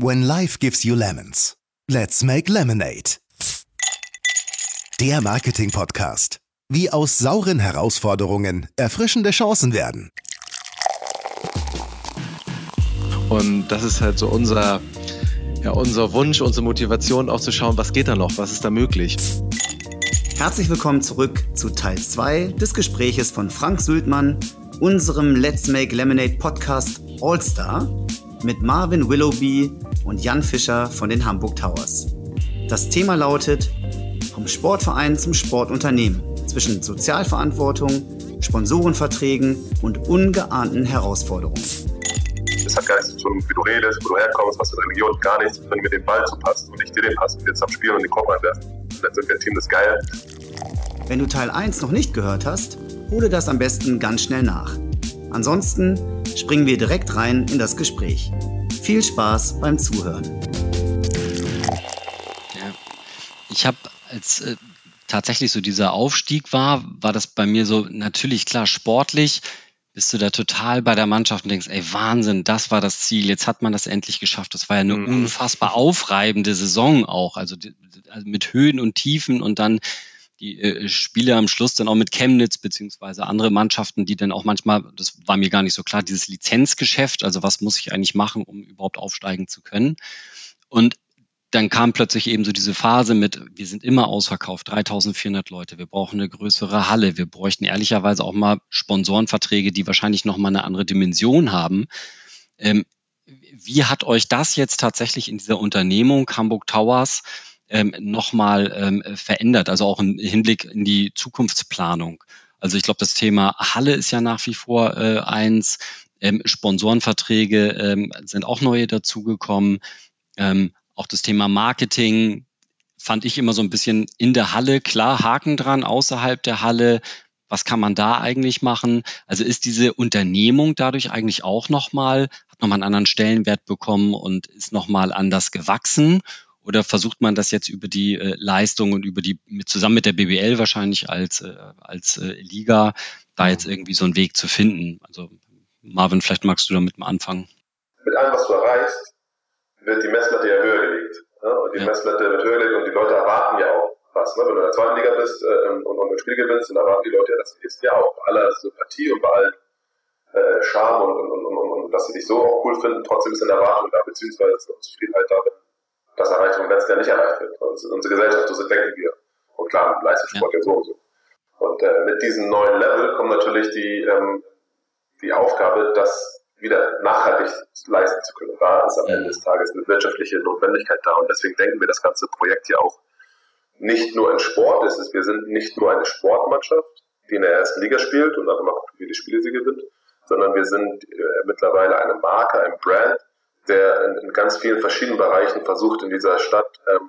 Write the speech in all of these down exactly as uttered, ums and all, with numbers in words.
When life gives you lemons, let's make lemonade. Der Marketing-Podcast. Wie aus sauren Herausforderungen erfrischende Chancen werden. Und das ist halt so unser, ja, unser Wunsch, unsere Motivation, auch zu schauen, was geht da noch, was ist da möglich. Herzlich willkommen zurück zu Teil zwei des Gespräches von Frank Sültmann, unserem Let's Make Lemonade Podcast All-Star mit Marvin Willoughby und Jan Fischer von den Hamburg Towers. Das Thema lautet: Vom Sportverein zum Sportunternehmen, zwischen Sozialverantwortung, Sponsorenverträgen und ungeahnten Herausforderungen. Das hat gar nichts zu tun, wie du redest, wo du herkommst, was für eine Religion, gar nichts. Wenn mir den Ball zupasst und ich dir den passe und jetzt am Spielen und den Kopf einwerfen, dann sind wir ein Team, das ist geil. Wenn du Teil eins noch nicht gehört hast, hole das am besten ganz schnell nach. Ansonsten springen wir direkt rein in das Gespräch. Viel Spaß beim Zuhören. Ja, ich habe, als äh, tatsächlich so dieser Aufstieg war, war das bei mir so natürlich klar sportlich. Bist du da total bei der Mannschaft und denkst, ey, Wahnsinn, das war das Ziel, jetzt hat man das endlich geschafft. Das war ja eine mhm. unfassbar aufreibende Saison auch, also, die, also mit Höhen und Tiefen und dann die äh, Spiele am Schluss dann auch mit Chemnitz beziehungsweise andere Mannschaften, die dann auch manchmal, das war mir gar nicht so klar, dieses Lizenzgeschäft, also was muss ich eigentlich machen, um überhaupt aufsteigen zu können. Und dann kam plötzlich eben so diese Phase mit, wir sind immer ausverkauft, dreitausendvierhundert Leute, wir brauchen eine größere Halle, wir bräuchten ehrlicherweise auch mal Sponsorenverträge, die wahrscheinlich nochmal eine andere Dimension haben. Ähm, wie hat euch das jetzt tatsächlich in dieser Unternehmung Hamburg Towers ähm, nochmal ähm, verändert, also auch im Hinblick in die Zukunftsplanung? Also ich glaube, das Thema Halle ist ja nach wie vor äh, eins, ähm, Sponsorenverträge ähm, sind auch neue dazugekommen, ähm, auch das Thema Marketing fand ich immer so ein bisschen in der Halle, klar, Haken dran, außerhalb der Halle, was kann man da eigentlich machen? Also ist diese Unternehmung dadurch eigentlich auch nochmal, hat nochmal einen anderen Stellenwert bekommen und ist nochmal anders gewachsen? Oder versucht man das jetzt über die äh, Leistung und über die, mit, zusammen mit der B B L wahrscheinlich als, äh, als äh, Liga, da jetzt irgendwie so einen Weg zu finden? Also Marvin, vielleicht magst du damit mal anfangen. Mit allem, was du erreichst, wird die Messlatte ja höher gelegt. Ne? Und die ja. Messlatte wird höher gelegt und die Leute erwarten ja auch was. Ne? Wenn du in der zweiten Liga bist äh, und, und ein Spiel gewinnst, dann erwarten die Leute ja, dass du jetzt ja auch bei aller Sympathie und bei allem äh, Charme und, und, und, und, und dass sie dich so auch cool finden, trotzdem ist eine Erwartung da, beziehungsweise ist eine Zufriedenheit da, wenn das erreicht wird und wenn es dann nicht erreicht wird. Das ist unsere Gesellschaft, so denken wir. Und klar, Leistungssport ja, ja so und so. Und äh, mit diesem neuen Level kommt natürlich die, ähm, die Aufgabe, dass wieder nachhaltig leisten zu können. Da ist am Ende des Tages eine wirtschaftliche Notwendigkeit da und deswegen denken wir das ganze Projekt hier auch nicht nur in Sport. Es ist, wir sind nicht nur eine Sportmannschaft, die in der ersten Liga spielt und einfach mal guckt, wie die Spiele sie gewinnt, sondern wir sind äh, mittlerweile eine Marke, ein Brand, der in, in ganz vielen verschiedenen Bereichen versucht, in dieser Stadt ähm,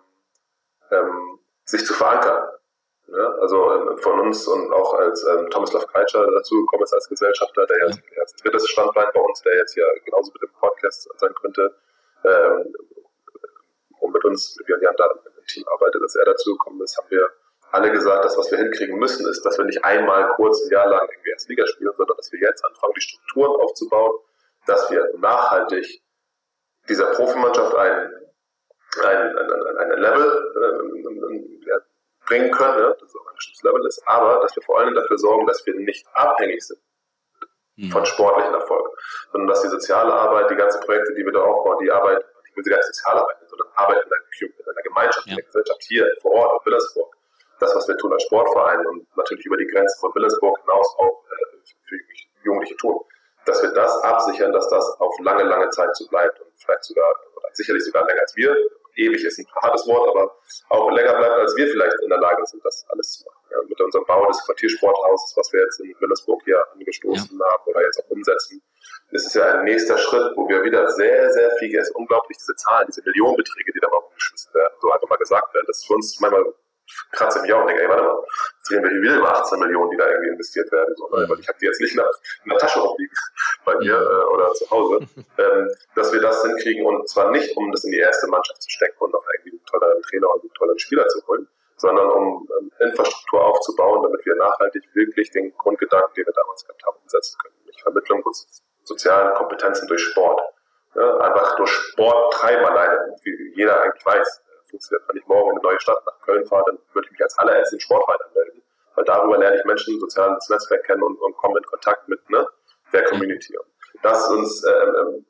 ähm, sich zu verankern. Ja, also ähm, von uns und auch als ähm, Tomislav Krejčí dazu gekommen ist als Gesellschafter, der jetzt ja. als drittes Standbein bei uns, der jetzt ja genauso mit dem Podcast sein könnte, ähm, und mit uns, wie Jan da im Team arbeitet, dass er dazu gekommen ist, haben wir alle gesagt, dass was wir hinkriegen müssen, ist, dass wir nicht einmal kurz ein Jahr lang irgendwie als Liga spielen, sondern dass wir jetzt anfangen, die Strukturen aufzubauen, dass wir nachhaltig dieser Profimannschaft ein, ein, ein, ein, ein Level äh, bringen können, ja, das auch ein bestimmtes Level ist, aber dass wir vor allem dafür sorgen, dass wir nicht abhängig sind mhm. von sportlichen Erfolgen, sondern dass die soziale Arbeit, die ganzen Projekte, die wir da aufbauen, die Arbeit, ich will sie gar nicht Sozialarbeit nennen, sondern Arbeit in der, in der Gemeinschaft, ja. in der Gesellschaft hier vor Ort in Wilhelmsburg, das, was wir tun als Sportverein und natürlich über die Grenzen von Wilhelmsburg hinaus auch äh, für Jugendliche tun, dass wir das absichern, dass das auf lange, lange Zeit so bleibt und vielleicht sogar, oder sicherlich sogar länger als wir. Ewig ist ein hartes Wort, aber auch länger bleibt, als wir vielleicht in der Lage sind, das alles zu machen. Ja, mit unserem Bau des Quartiersporthauses, was wir jetzt in Wilhelmsburg hier angestoßen ja. haben oder jetzt auch umsetzen, ist es ja ein nächster Schritt, wo wir wieder sehr, sehr viel Geld, unglaublich diese Zahlen, diese Millionenbeträge, die da mal umgeschmissen werden, so einfach mal gesagt werden, das ist für uns manchmal kratzt im Jahr und denke, ey, warte mal, jetzt reden wir hier wieder über achtzehn Millionen, die da irgendwie investiert werden, so, ne? Weil ich habe die jetzt nicht in der, in der Tasche rumliegen bei mir äh, oder zu Hause, ähm, dass wir das hinkriegen und zwar nicht, um das in die erste Mannschaft zu stecken und noch irgendwie einen tolleren Trainer und einen tolleren Spieler zu holen, sondern um ähm, Infrastruktur aufzubauen, damit wir nachhaltig wirklich den Grundgedanken, den wir damals gehabt haben, umsetzen können. Nämlich Vermittlung sozialen Kompetenzen durch Sport. Ja, einfach durch Sport treiben alleine, wie jeder eigentlich weiß. Funktioniert, wenn ich morgen in eine neue Stadt nach Köln fahre, dann würde ich mich als allererstes in Sport weitermelden. Weil darüber lerne ich Menschen, soziales Netzwerk kennen und, und komme in Kontakt mit ne, der Community. Und das ist uns ähm,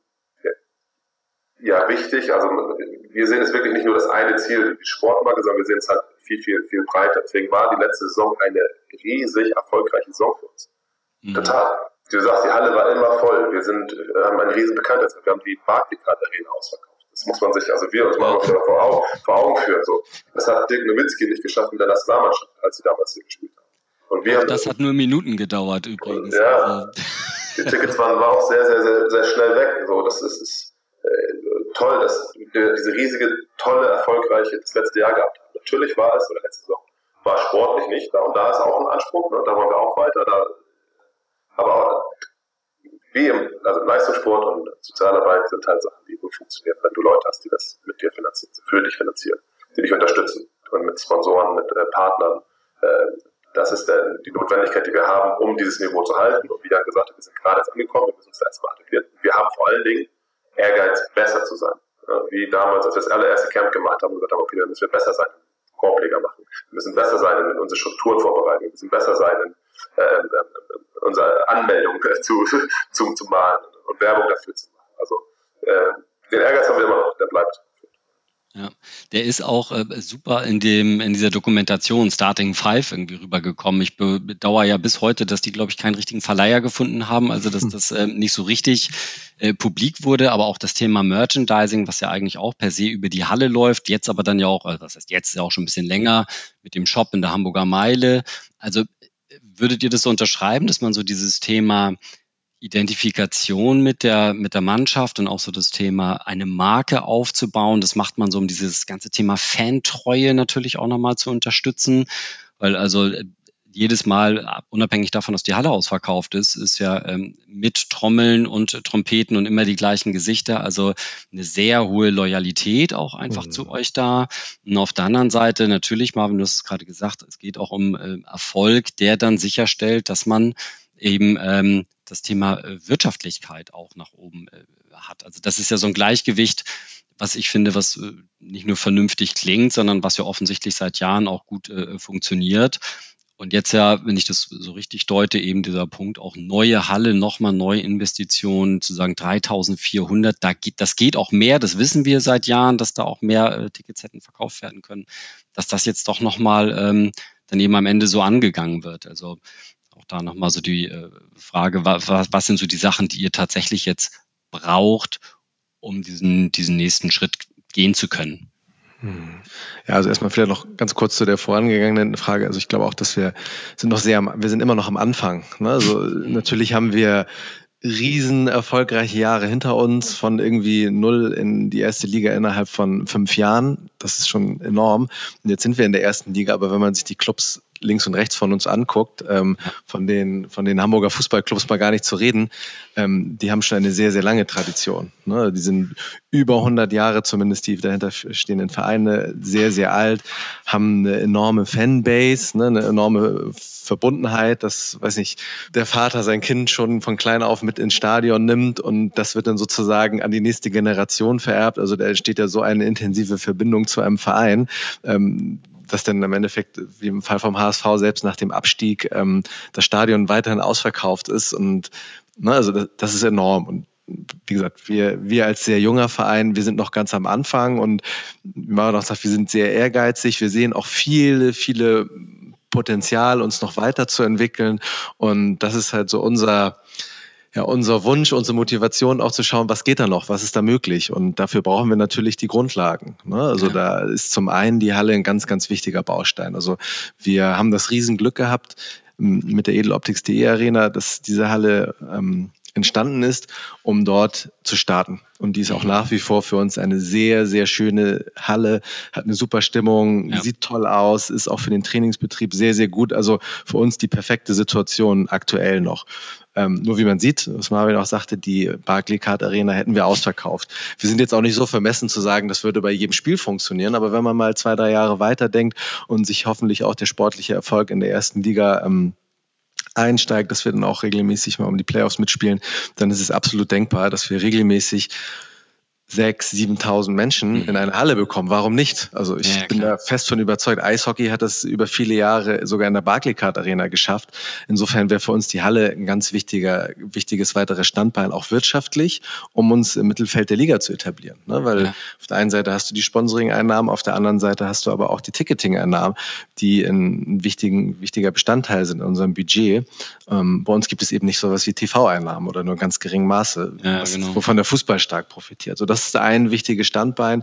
ja wichtig. Also wir sehen es wirklich nicht nur das eine Ziel, die Sportmarke, sondern wir sehen es halt viel, viel, viel breiter. Deswegen war die letzte Saison eine riesig erfolgreiche Saison für uns. Mhm. Total. Du sagst, die Halle war immer voll. Wir sind, haben einen riesen Bekanntheitsgrad. Wir haben die Barclaycard Arena ausverkauft. Das muss man sich, also wir uns mal wieder vor Augen, vor Augen führen. So. Das hat Dirk Nowitzki nicht geschafft mit der Nationalmannschaft, als sie damals hier gespielt haben. Und wir haben das hat nur Minuten gedauert übrigens. Und, ja, also. Die Tickets waren, waren auch sehr, sehr, sehr, sehr schnell weg. So, das ist, ist äh, toll, dass wir diese riesige, tolle, erfolgreiche das letzte Jahr gehabt haben. Natürlich war es, oder letzte Saison, war sportlich nicht. Da und da ist auch ein Anspruch, ne? Da wollen wir auch weiter. Da, aber auch, wie im also Leistungssport und Sozialarbeit sind halt Sachen, die gut funktionieren, wenn du Leute hast, die das mit dir finanzieren, für dich finanzieren, die dich unterstützen und mit Sponsoren, mit äh, Partnern. Äh, das ist äh, die Notwendigkeit, die wir haben, um dieses Niveau zu halten. Und wie Jan gesagt hat, wir sind gerade jetzt angekommen, wir müssen uns da erstmal attackieren. Wir haben vor allen Dingen Ehrgeiz, besser zu sein. Ja, wie damals, als wir das allererste Camp gemacht haben und gesagt haben, okay, dann müssen wir besser sein, Korbleger machen. Wir müssen besser sein in unsere Strukturen vorbereiten. Wir müssen besser sein in äh, äh, unsere Anmeldung zu, zu, zu malen und Werbung dafür zu machen. Also äh, den Ehrgeiz haben wir immer noch, der bleibt. Ja, der ist auch äh, super in dem in dieser Dokumentation Starting Five irgendwie rübergekommen. Ich bedauere ja bis heute, dass die, glaube ich, keinen richtigen Verleiher gefunden haben, also dass das äh, nicht so richtig äh, publik wurde, aber auch das Thema Merchandising, was ja eigentlich auch per se über die Halle läuft, jetzt aber dann ja auch, also das heißt jetzt ja auch schon ein bisschen länger mit dem Shop in der Hamburger Meile. Also würdet ihr das so unterschreiben, dass man so dieses Thema Identifikation mit der, mit der Mannschaft und auch so das Thema, eine Marke aufzubauen, das macht man so, um dieses ganze Thema Fantreue natürlich auch nochmal zu unterstützen, weil also jedes Mal, unabhängig davon, dass die Halle ausverkauft ist, ist ja ähm, mit Trommeln und Trompeten und immer die gleichen Gesichter, also eine sehr hohe Loyalität auch einfach mhm. zu euch da. Und auf der anderen Seite natürlich, Marvin, du hast es gerade gesagt, es geht auch um äh, Erfolg, der dann sicherstellt, dass man eben ähm, das Thema äh, Wirtschaftlichkeit auch nach oben äh, hat. Also das ist ja so ein Gleichgewicht, was ich finde, was äh, nicht nur vernünftig klingt, sondern was ja offensichtlich seit Jahren auch gut äh, funktioniert. Und jetzt ja, wenn ich das so richtig deute, eben dieser Punkt, auch neue Halle, nochmal neue Investitionen, zu sagen dreitausendvierhundert, da geht, das geht auch mehr, das wissen wir seit Jahren, dass da auch mehr äh, Tickets hätten verkauft werden können, dass das jetzt doch nochmal ähm, dann eben am Ende so angegangen wird. Also auch da nochmal so die äh, Frage, was, was sind so die Sachen, die ihr tatsächlich jetzt braucht, um diesen, diesen nächsten Schritt gehen zu können? Ja, also erstmal vielleicht noch ganz kurz zu der vorangegangenen Frage. Also ich glaube auch, dass wir sind noch sehr, wir sind immer noch am Anfang. Ne? Also natürlich haben wir riesen erfolgreiche Jahre hinter uns, von irgendwie null in die erste Liga innerhalb von fünf Jahren. Das ist schon enorm. Und jetzt sind wir in der ersten Liga, aber wenn man sich die Clubs links und rechts von uns anguckt, ähm, von den von den Hamburger Fußballclubs mal gar nicht zu reden, ähm, die haben schon eine sehr, sehr lange Tradition. Ne? Die sind über hundert Jahre, zumindest die dahinter stehenden Vereine, sehr, sehr alt, haben eine enorme Fanbase, ne? Eine enorme Verbundenheit, dass, weiß nicht, der Vater sein Kind schon von klein auf mit ins Stadion nimmt und das wird dann sozusagen an die nächste Generation vererbt. Also da entsteht ja so eine intensive Verbindung zu einem Verein, ähm, dass dann im Endeffekt, wie im Fall vom H S V, selbst nach dem Abstieg ähm, das Stadion weiterhin ausverkauft ist. Und ne, also das, das ist enorm. Und wie gesagt, wir, wir als sehr junger Verein, wir sind noch ganz am Anfang und wie Mario auch sagt, wir sind sehr ehrgeizig. Wir sehen auch viele, viele Potenzial, uns noch weiterzuentwickeln. Und das ist halt so unser... Ja, unser Wunsch, unsere Motivation auch zu schauen, was geht da noch, was ist da möglich, und dafür brauchen wir natürlich die Grundlagen. Ne? Also ja. Da ist zum einen die Halle ein ganz, ganz wichtiger Baustein. Also wir haben das Riesenglück gehabt mit der Edeloptics punkt de Arena, dass diese Halle ähm, entstanden ist, um dort zu starten. Und die ist auch nach wie vor für uns eine sehr, sehr schöne Halle, hat eine super Stimmung, ja. Sieht toll aus, ist auch für den Trainingsbetrieb sehr, sehr gut. Also für uns die perfekte Situation aktuell noch. Ähm, nur wie man sieht, was Marvin auch sagte, die Barclaycard Arena hätten wir ausverkauft. Wir sind jetzt auch nicht so vermessen zu sagen, das würde bei jedem Spiel funktionieren, aber wenn man mal zwei, drei Jahre weiterdenkt und sich hoffentlich auch der sportliche Erfolg in der ersten Liga ähm, einsteigt, dass wir dann auch regelmäßig mal um die Playoffs mitspielen, dann ist es absolut denkbar, dass wir regelmäßig sechs, siebentausend Menschen in eine Halle bekommen. Warum nicht? Also ich Ja, bin klar. da fest von überzeugt. Eishockey hat das über viele Jahre sogar in der Barclaycard Arena geschafft. Insofern wäre für uns die Halle ein ganz wichtiger, wichtiges weiteres Standbein, auch wirtschaftlich, um uns im Mittelfeld der Liga zu etablieren. Ne? Weil Ja. auf der einen Seite hast du die Sponsoring-Einnahmen, auf der anderen Seite hast du aber auch die Ticketing-Einnahmen, die ein, wichtigen, wichtiger Bestandteil sind in unserem Budget. Ähm, bei uns gibt es eben nicht so was wie T V-Einnahmen oder nur in ganz geringem Maße, Ja, was, genau. wovon der Fußball stark profitiert. So, das ist ein wichtiges Standbein.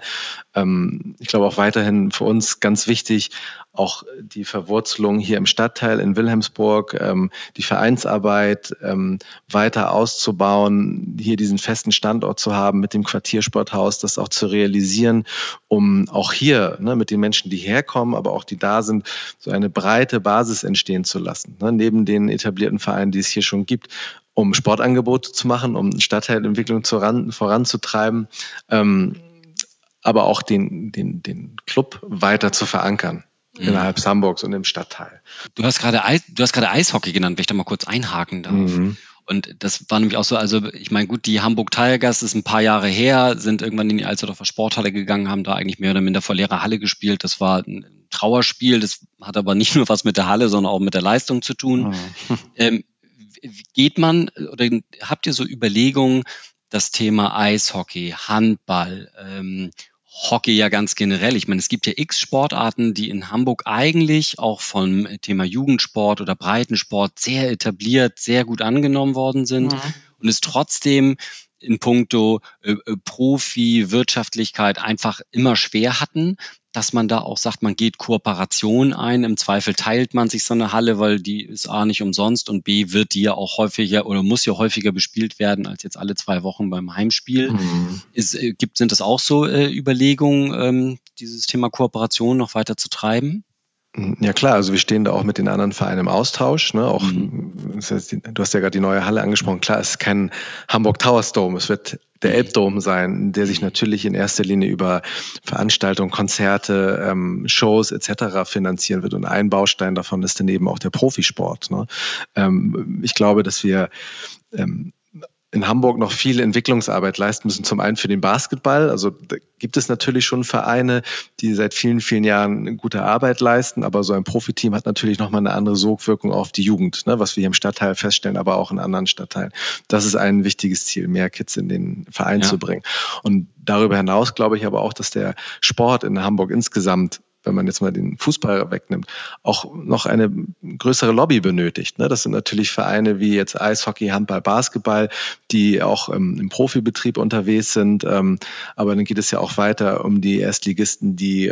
Ähm, ich glaube auch weiterhin für uns ganz wichtig, auch die Verwurzelung hier im Stadtteil in Wilhelmsburg, ähm, die Vereinsarbeit ähm, weiter auszubauen, hier diesen festen Standort zu haben mit dem Quartiersporthaus, das auch zu realisieren, um auch hier ne, mit den Menschen, die herkommen, aber auch die da sind, so eine breite Basis entstehen zu lassen. Ne, neben den etablierten Vereinen, die es hier schon gibt, um Sportangebote zu machen, um Stadtteilentwicklung zu ran, voranzutreiben, ähm, aber auch den, den, den Club weiter zu verankern. Mhm. Innerhalb Hamburgs und im Stadtteil. Du hast gerade Eis, du hast gerade Eishockey genannt, wenn ich da mal kurz einhaken darf. Mhm. Und das war nämlich auch so, also ich meine, gut, die Hamburg Tigers ist ein paar Jahre her, sind irgendwann in die Alsterdorfer Sporthalle gegangen, haben da eigentlich mehr oder minder vor leerer Halle gespielt. Das war ein Trauerspiel, das hat aber nicht nur was mit der Halle, sondern auch mit der Leistung zu tun. Mhm. Ähm, geht man oder habt ihr so Überlegungen, das Thema Eishockey, Handball, ähm, Hockey ja ganz generell. Ich meine, es gibt ja x Sportarten, die in Hamburg eigentlich auch vom Thema Jugendsport oder Breitensport sehr etabliert, sehr gut angenommen worden sind, mhm. und es trotzdem in puncto äh, Profi, Wirtschaftlichkeit einfach immer schwer hatten, dass man da auch sagt, man geht Kooperation ein. Im Zweifel teilt man sich so eine Halle, weil die ist A nicht umsonst und B wird die ja auch häufiger oder muss ja häufiger bespielt werden als jetzt alle zwei Wochen beim Heimspiel. Mhm. Ist, äh, gibt, sind das auch so äh, Überlegungen, ähm, dieses Thema Kooperation noch weiter zu treiben? Ja klar, also wir stehen da auch mit den anderen Vereinen im Austausch. Ne? Auch, mhm. Du hast ja gerade die neue Halle angesprochen. Klar, es ist kein Hamburg Towers Dome, es wird der Elbdome sein, der sich natürlich in erster Linie über Veranstaltungen, Konzerte, ähm, Shows et cetera finanzieren wird. Und ein Baustein davon ist daneben auch der Profisport. Ne? Ähm, ich glaube, dass wir ähm, in Hamburg noch viel Entwicklungsarbeit leisten müssen. Zum einen für den Basketball. Also da gibt es natürlich schon Vereine, die seit vielen, vielen Jahren gute Arbeit leisten. Aber so ein Profiteam hat natürlich nochmal eine andere Sogwirkung auf die Jugend, ne, was wir hier im Stadtteil feststellen, aber auch in anderen Stadtteilen. Das ist ein wichtiges Ziel, mehr Kids in den Verein ja. zu bringen. Und darüber hinaus glaube ich aber auch, dass der Sport in Hamburg insgesamt, wenn man jetzt mal den Fußball wegnimmt, auch noch eine größere Lobby benötigt. Das sind natürlich Vereine wie jetzt Eishockey, Handball, Basketball, die auch im Profibetrieb unterwegs sind. Aber dann geht es ja auch weiter um die Erstligisten, die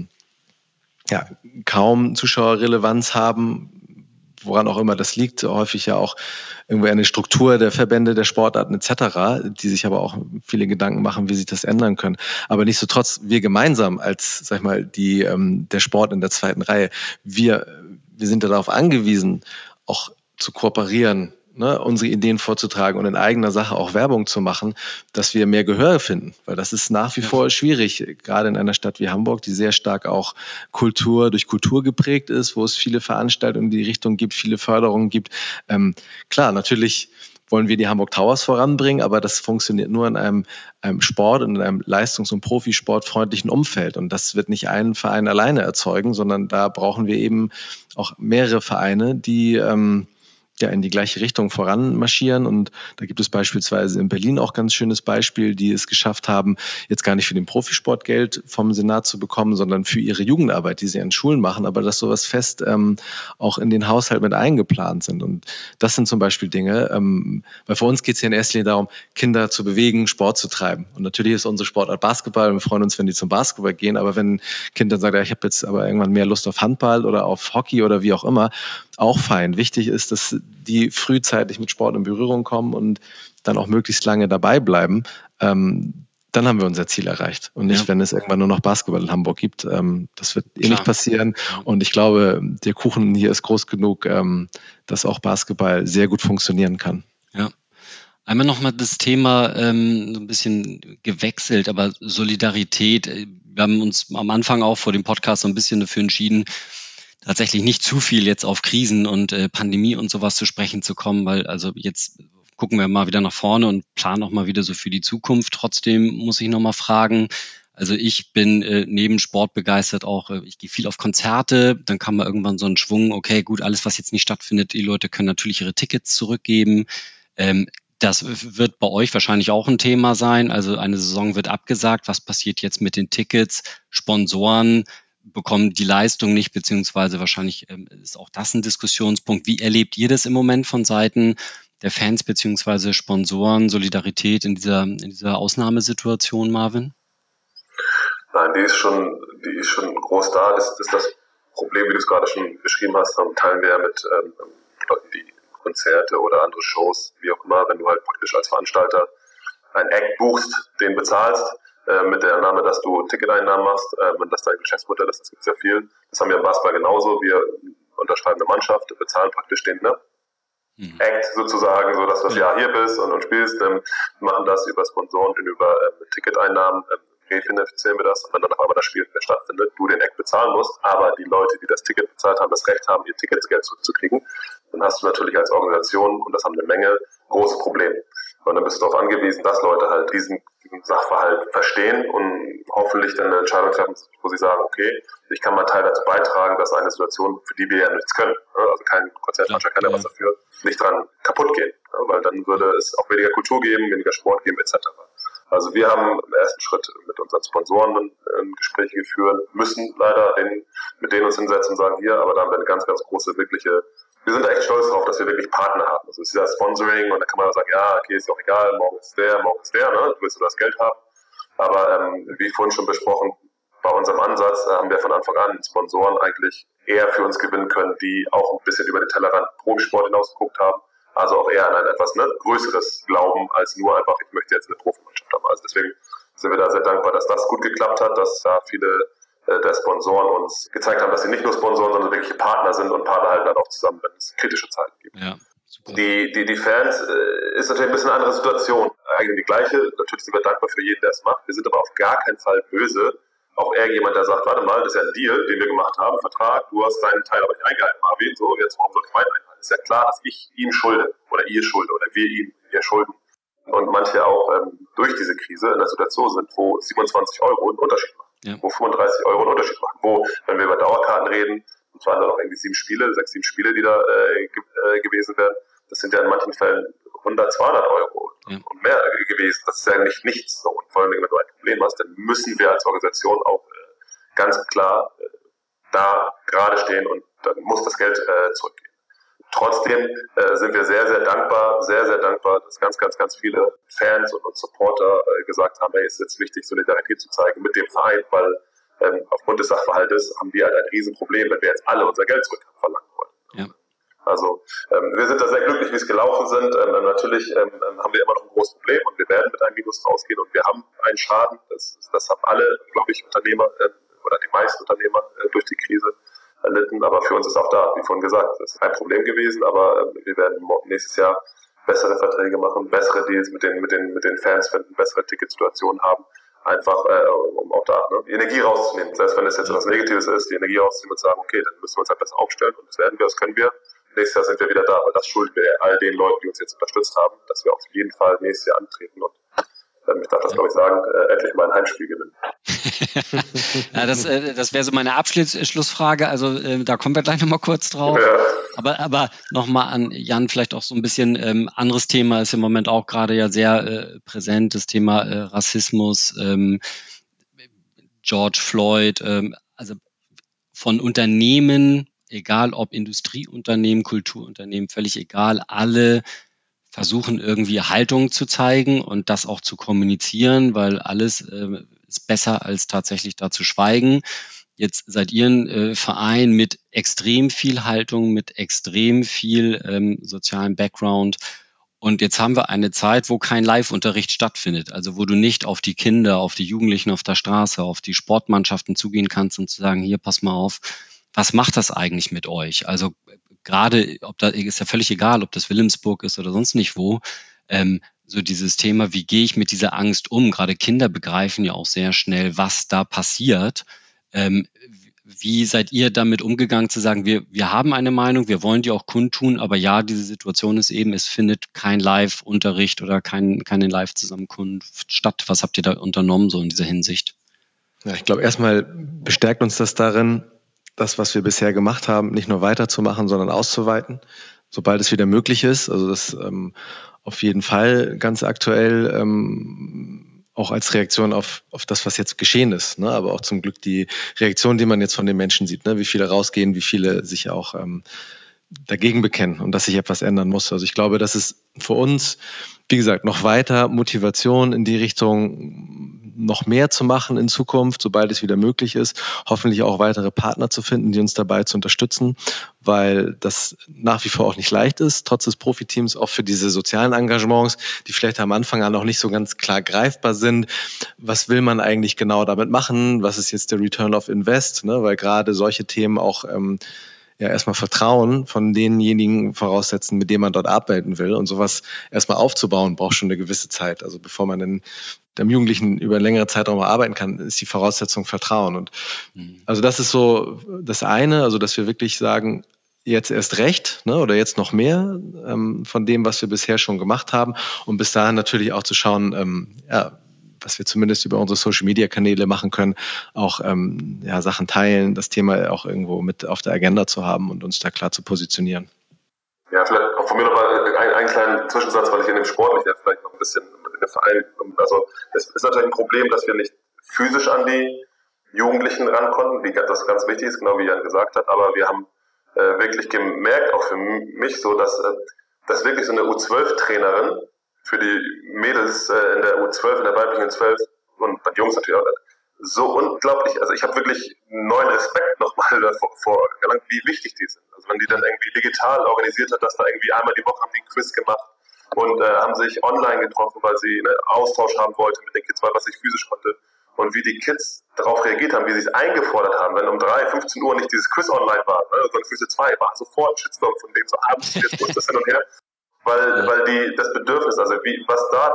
ja kaum Zuschauerrelevanz haben, woran auch immer das liegt, häufig ja auch irgendwie eine Struktur der Verbände, der Sportarten et cetera, die sich aber auch viele Gedanken machen, wie sich das ändern können. Aber nichtsdestotrotz, wir gemeinsam als, sag ich mal, die ähm, der Sport in der zweiten Reihe, wir wir sind darauf angewiesen, auch zu kooperieren, ne, unsere Ideen vorzutragen und in eigener Sache auch Werbung zu machen, dass wir mehr Gehör finden. Weil das ist nach wie ja. vor schwierig, gerade in einer Stadt wie Hamburg, die sehr stark auch Kultur durch Kultur geprägt ist, wo es viele Veranstaltungen in die Richtung gibt, viele Förderungen gibt. Ähm, klar, natürlich wollen wir die Hamburg Towers voranbringen, aber das funktioniert nur in einem, einem Sport, in einem Leistungs- und Profisportfreundlichen Umfeld. Und das wird nicht einen Verein alleine erzeugen, sondern da brauchen wir eben auch mehrere Vereine, die ähm, ja in die gleiche Richtung voranmarschieren. Und da gibt es beispielsweise in Berlin auch ganz schönes Beispiel, die es geschafft haben, jetzt gar nicht für den Profisport Geld vom Senat zu bekommen, sondern für ihre Jugendarbeit, die sie an Schulen machen, aber dass sowas fest ähm, auch in den Haushalt mit eingeplant sind. Und das sind zum Beispiel Dinge, ähm, weil für uns geht es ja in erster Linie darum, Kinder zu bewegen, Sport zu treiben. Und natürlich ist unsere Sportart Basketball und wir freuen uns, wenn die zum Basketball gehen, aber wenn ein Kind dann sagt, ja, ich habe jetzt aber irgendwann mehr Lust auf Handball oder auf Hockey oder wie auch immer, auch fein. Wichtig ist, dass die frühzeitig mit Sport in Berührung kommen und dann auch möglichst lange dabei bleiben. Ähm, dann haben wir unser Ziel erreicht. Und nicht, ja. wenn es irgendwann nur noch Basketball in Hamburg gibt. Ähm, das wird eh Klar. nicht passieren. Und ich glaube, der Kuchen hier ist groß genug, ähm, dass auch Basketball sehr gut funktionieren kann. Ja. Einmal nochmal das Thema ähm, so ein bisschen gewechselt, aber Solidarität. Wir haben uns am Anfang auch vor dem Podcast so ein bisschen dafür entschieden, tatsächlich nicht zu viel jetzt auf Krisen und äh, Pandemie und sowas zu sprechen zu kommen, weil also jetzt gucken wir mal wieder nach vorne und planen auch mal wieder so für die Zukunft. Trotzdem muss ich nochmal fragen, also ich bin äh, neben Sport begeistert auch, äh, ich gehe viel auf Konzerte, dann kam mal irgendwann so ein Schwung, okay, gut, alles, was jetzt nicht stattfindet, die Leute können natürlich ihre Tickets zurückgeben. Ähm, das wird bei euch wahrscheinlich auch ein Thema sein, also eine Saison wird abgesagt, was passiert jetzt mit den Tickets? Sponsoren bekommen die Leistung nicht, beziehungsweise wahrscheinlich ähm, ist auch das ein Diskussionspunkt. Wie erlebt ihr das im Moment von Seiten der Fans beziehungsweise Sponsoren, Solidarität in dieser, in dieser Ausnahmesituation, Marvin? Nein, die ist schon, die ist schon groß da. Das, das ist das Problem, wie du es gerade schon beschrieben hast, dann teilen wir ja mit ähm, Leuten, die Konzerte oder andere Shows, wie auch immer, wenn du halt praktisch als Veranstalter einen Act buchst, den bezahlst, äh, mit der Annahme, dass du Ticketeinnahmen machst, äh, und dass dein Geschäftsmodell ist, das gibt es ja viel. Das haben wir im Basketball genauso. Wir unterschreiben eine Mannschaft, bezahlen praktisch den, ne? Mhm. Act sozusagen, so dass du das Jahr hier bist und, und spielst, ähm, machen das über Sponsoren und über äh, Ticketeinnahmen, äh, refinanzieren wir das, und wenn dann auf einmal das Spiel nicht mehr stattfindet, du den Act bezahlen musst, aber die Leute, die das Ticket bezahlt haben, das Recht haben, ihr Ticketsgeld zurückzukriegen, dann hast du natürlich als Organisation, und das haben eine Menge, große Probleme. Und dann bist du darauf angewiesen, dass Leute halt diesen, diesen Sachverhalt verstehen und hoffentlich dann eine Entscheidung treffen, wo sie sagen, okay, ich kann meinen Teil dazu beitragen, dass eine Situation, für die wir ja nichts können, also kein Konzertveranstalter kann ja was dafür, nicht dran kaputt gehen, weil dann würde es auch weniger Kultur geben, weniger Sport geben et cetera. Also wir haben im ersten Schritt mit unseren Sponsoren äh, Gespräche geführt, müssen leider den, mit denen uns hinsetzen und sagen, hier, aber da haben wir eine ganz, ganz große, wirkliche, wir sind da echt stolz drauf, dass wir wirklich Partner haben. Also es ist ja Sponsoring und da kann man sagen, ja, okay, ist doch egal, morgen ist der, morgen ist der, ne? Du willst du das Geld haben. Aber ähm, wie vorhin schon besprochen, bei unserem Ansatz äh, haben wir von Anfang an Sponsoren eigentlich eher für uns gewinnen können, die auch ein bisschen über den Tellerrand Profisport hinaus geguckt haben. Also auch eher an ein etwas ne, größeres Glauben, als nur einfach, ich möchte jetzt eine Profimannschaft haben. Also deswegen sind wir da sehr dankbar, dass das gut geklappt hat, dass da viele äh, der Sponsoren uns gezeigt haben, dass sie nicht nur Sponsoren, sondern wirkliche Partner sind und Partner halten dann auch zusammen, wenn es kritische Zeiten gibt. Ja, super. Die, die, die Fans äh, ist natürlich ein bisschen eine andere Situation. Eigentlich die gleiche. Natürlich sind wir dankbar für jeden, der es macht. Wir sind aber auf gar keinen Fall böse. Auch irgendjemand, der sagt, warte mal, das ist ja ein Deal, den wir gemacht haben, Vertrag, du hast deinen Teil aber nicht eingehalten, Marvin, so, jetzt warum soll ich meinen einhalten? Ist ja klar, dass ich ihm schulde oder ihr schulde oder wir ihm ihr schulden. Und manche auch ähm, durch diese Krise in der Situation sind, wo siebenundzwanzig Euro einen Unterschied machen, ja. Wo fünfunddreißig Euro einen Unterschied machen, wo, wenn wir über Dauerkarten reden, und zwar dann noch irgendwie sieben Spiele, sechs, sieben Spiele, die da äh, ge- äh, gewesen wären, das sind ja in manchen Fällen hundert, zweihundert Euro ja. und mehr äh, gewesen. Das ist ja nicht nichts. So. Und vor allem, wenn du ein Problem hast, dann müssen wir als Organisation auch äh, ganz klar äh, da gerade stehen und dann muss das Geld äh, zurückgehen. Trotzdem äh, sind wir sehr, sehr dankbar, sehr, sehr dankbar, dass ganz, ganz, ganz viele Fans und, und Supporter äh, gesagt haben, hey, es ist jetzt wichtig, Solidarität zu zeigen mit dem Verein, weil ähm, aufgrund des Sachverhaltes haben wir halt ein Riesenproblem, wenn wir jetzt alle unser Geld zurückverlangen wollen. Ja. Also ähm, wir sind da sehr glücklich, wie es gelaufen sind. Ähm, natürlich ähm, haben wir immer noch ein großes Problem und wir werden mit einem Minus rausgehen und wir haben einen Schaden. Das, das haben alle, glaube ich, Unternehmer äh, oder die meisten Unternehmer äh, durch die Krise erlitten, aber für uns ist auch da, wie vorhin gesagt, das ist ein Problem gewesen, aber äh, wir werden nächstes Jahr bessere Verträge machen, bessere Deals mit den, mit den, mit den Fans finden, bessere Ticketsituationen haben, einfach äh, um auch da ne, die Energie rauszunehmen. Selbst wenn es jetzt etwas Negatives ist, die Energie rauszunehmen und sagen, okay, dann müssen wir uns halt besser aufstellen und das werden wir, das können wir. Nächstes Jahr sind wir wieder da, weil das schulden wir all den Leuten, die uns jetzt unterstützt haben, dass wir auf jeden Fall nächstes Jahr antreten und ähm, ich darf das, glaube ich, sagen, äh, endlich mal ein Heimspiel gewinnen. Ja, das äh, das wäre so meine Abschlussfrage, also äh, da kommen wir gleich nochmal kurz drauf. Ja. Aber, aber nochmal an Jan, vielleicht auch so ein bisschen ähm, anderes Thema, ist im Moment auch gerade ja sehr äh, präsent, das Thema äh, Rassismus, ähm, George Floyd, ähm, also von Unternehmen, egal ob Industrieunternehmen, Kulturunternehmen, völlig egal, alle versuchen irgendwie Haltung zu zeigen und das auch zu kommunizieren, weil alles äh, ist besser als tatsächlich da zu schweigen. Jetzt seid ihr ein äh, Verein mit extrem viel Haltung, mit extrem viel ähm, sozialem Background. Und jetzt haben wir eine Zeit, wo kein Live-Unterricht stattfindet. Also wo du nicht auf die Kinder, auf die Jugendlichen auf der Straße, auf die Sportmannschaften zugehen kannst und zu sagen, hier, pass mal auf, was macht das eigentlich mit euch? Also gerade, ob da ist ja völlig egal, ob das Wilhelmsburg ist oder sonst nicht wo, ähm, so dieses Thema, wie gehe ich mit dieser Angst um? Gerade Kinder begreifen ja auch sehr schnell, was da passiert. Ähm, Wie seid ihr damit umgegangen, zu sagen, wir, wir haben eine Meinung, wir wollen die auch kundtun, aber ja, diese Situation ist eben, es findet kein Live-Unterricht oder kein, keine Live-Zusammenkunft statt. Was habt ihr da unternommen, so in dieser Hinsicht? Ja, ich glaube, erstmal bestärkt uns das darin, das, was wir bisher gemacht haben, nicht nur weiterzumachen, sondern auszuweiten, sobald es wieder möglich ist. Also das ähm, auf jeden Fall ganz aktuell ähm, auch als Reaktion auf, auf das, was jetzt geschehen ist, ne? Aber auch zum Glück die Reaktion, die man jetzt von den Menschen sieht, ne? Wie viele rausgehen, wie viele sich auch ähm, dagegen bekennen und dass sich etwas ändern muss. Also ich glaube, das ist für uns, wie gesagt, noch weiter Motivation in die Richtung, noch mehr zu machen in Zukunft, sobald es wieder möglich ist. Hoffentlich auch weitere Partner zu finden, die uns dabei zu unterstützen, weil das nach wie vor auch nicht leicht ist, trotz des Profiteams, auch für diese sozialen Engagements, die vielleicht am Anfang an noch nicht so ganz klar greifbar sind. Was will man eigentlich genau damit machen? Was ist jetzt der Return of Invest? Ne? Weil gerade solche Themen auch ähm, ja erstmal Vertrauen von denjenigen voraussetzen, mit denen man dort arbeiten will. Und sowas erstmal aufzubauen, braucht schon eine gewisse Zeit. Also bevor man in dem Jugendlichen über einen längeren Zeitraum arbeiten kann, ist die Voraussetzung Vertrauen. Und also das ist so das eine, also dass wir wirklich sagen, jetzt erst recht, ne, oder jetzt noch mehr ähm, von dem, was wir bisher schon gemacht haben. Und bis dahin natürlich auch zu schauen, ähm, ja, was wir zumindest über unsere Social-Media-Kanäle machen können, auch ähm, ja, Sachen teilen, das Thema auch irgendwo mit auf der Agenda zu haben und uns da klar zu positionieren. Ja, vielleicht auch von mir nochmal einen, einen kleinen Zwischensatz, weil ich in dem Sportlichen ja vielleicht noch ein bisschen in dem Verein, also es ist natürlich ein Problem, dass wir nicht physisch an die Jugendlichen rankommen, wie das ganz wichtig ist, genau wie Jan gesagt hat, aber wir haben äh, wirklich gemerkt, auch für mich so, dass, äh, dass wirklich so eine U zwölf Trainerin für die Mädels äh, in der U zwölf, in der weiblichen U zwölf und bei Jungs natürlich auch, so unglaublich, also ich habe wirklich einen neuen Respekt nochmal davor vorgelangt, wie wichtig die sind. Also wenn die dann irgendwie digital organisiert hat, dass da irgendwie einmal die Woche haben die einen Quiz gemacht und äh, haben sich online getroffen, weil sie einen Austausch haben wollte mit den Kids, weil was ich physisch konnte. Und wie die Kids darauf reagiert haben, wie sie es eingefordert haben, wenn um drei, fünfzehn Uhr nicht dieses Quiz online war, ne, sondern für zwei, war sofort ein Shitstorm von denen, so abends, jetzt muss das hin und her. Weil, weil die, das Bedürfnis, also wie, was da,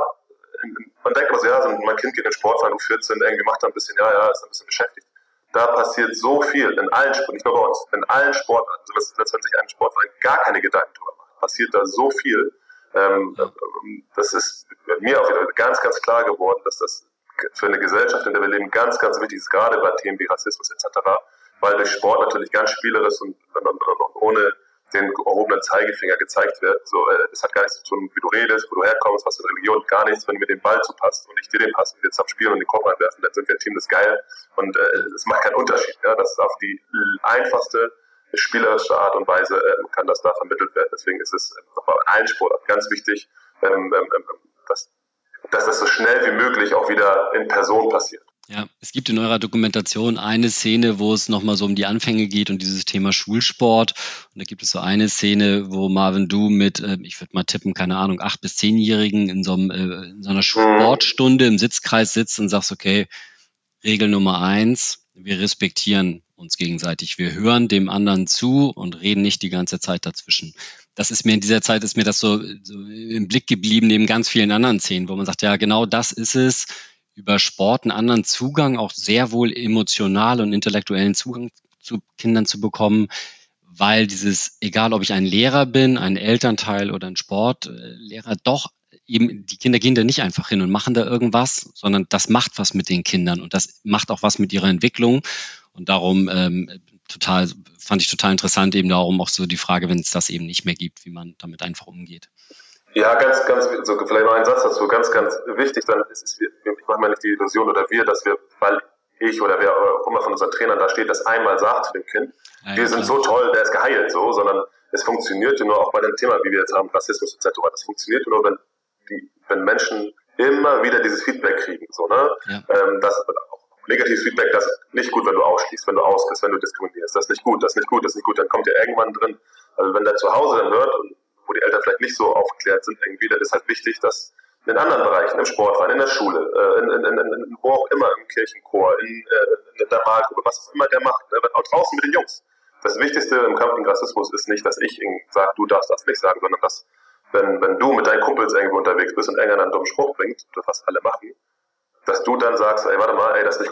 man denkt immer so, ja, mein Kind geht in den Sportverein um vierzehn, irgendwie macht er ein bisschen, ja, ja, ist ein bisschen beschäftigt. Da passiert so viel in allen Sportarten, nicht nur bei uns, in allen Sportarten, also als wenn sich ein Sportverein gar keine Gedanken darüber macht, passiert da so viel. Ähm, das ist mir auch wieder ganz, ganz klar geworden, dass das für eine Gesellschaft, in der wir leben, ganz, ganz wichtig ist, gerade bei Themen wie Rassismus et cetera, weil durch Sport natürlich ganz spielerisch und, und, und, und ohne den erhobenen Zeigefinger gezeigt wird. So, äh, das hat gar nichts zu tun, wie du redest, wo du herkommst, was für eine Religion, gar nichts. Wenn du mir den Ball zupasst und ich dir den passe und wir zusammen spielen und den Kopf reinwerfen, dann sind wir ein Team, das ist geil. Und es äh, macht keinen Unterschied. Ja? Das ist auf die einfachste, spielerische Art und Weise äh, kann das da vermittelt werden. Deswegen ist es äh, nochmal ein Sport ganz wichtig, ähm, ähm, dass, dass das so schnell wie möglich auch wieder in Person passiert. Ja, es gibt in eurer Dokumentation eine Szene, wo es nochmal so um die Anfänge geht und dieses Thema Schulsport. Und da gibt es so eine Szene, wo Marvin, du mit, äh, ich würde mal tippen, keine Ahnung, acht- bis zehnjährigen in so, einem, äh, in so einer Sportstunde im Sitzkreis sitzt und sagst, okay, Regel Nummer eins, wir respektieren uns gegenseitig. Wir hören dem anderen zu und reden nicht die ganze Zeit dazwischen. Das ist mir in dieser Zeit, ist mir das so, so im Blick geblieben, neben ganz vielen anderen Szenen, wo man sagt, ja, genau das ist es, über Sport einen anderen Zugang, auch sehr wohl emotional und intellektuellen Zugang zu Kindern zu bekommen, weil dieses, egal ob ich ein Lehrer bin, ein Elternteil oder ein Sportlehrer, doch eben, die Kinder gehen da nicht einfach hin und machen da irgendwas, sondern das macht was mit den Kindern und das macht auch was mit ihrer Entwicklung. Und darum ähm, total, fand ich total interessant, eben darum auch so die Frage, wenn es das eben nicht mehr gibt, wie man damit einfach umgeht. Ja, ganz, ganz, so vielleicht noch ein Satz dazu, ganz, ganz wichtig, dann ist es, ich mache mir nicht die Illusion oder wir, dass wir, weil ich oder wer auch immer von unseren Trainern da steht, das einmal sagt zu dem Kind, ja, wir sind so toll, der ist geheilt, so, sondern es funktioniert nur auch bei dem Thema, wie wir jetzt haben, Rassismus et cetera. Das funktioniert nur, wenn die, wenn Menschen immer wieder dieses Feedback kriegen, so, ne, ja. ähm, das auch negatives Feedback, das ist nicht gut, wenn du ausschließt, wenn du ausgehst, wenn du diskriminierst, das ist nicht gut, das ist nicht gut, das ist nicht gut, dann kommt ja irgendwann drin, also wenn der zu Hause dann hört und wo die Eltern vielleicht nicht so aufgeklärt sind, irgendwie, dann ist halt wichtig, dass in anderen Bereichen, im Sportverein, in der Schule, in, in, in, in wo auch immer, im Kirchenchor, in, in der Malgruppe, was auch immer der macht, ne? Auch draußen mit den Jungs. Das Wichtigste im Kampf gegen Rassismus ist nicht, dass ich sage, du darfst das nicht sagen, sondern dass, wenn, wenn du mit deinen Kumpels irgendwo unterwegs bist und irgendeiner einen dummen Spruch bringt, was alle machen, dass du dann sagst, ey, warte mal, ey, das ist nicht cool.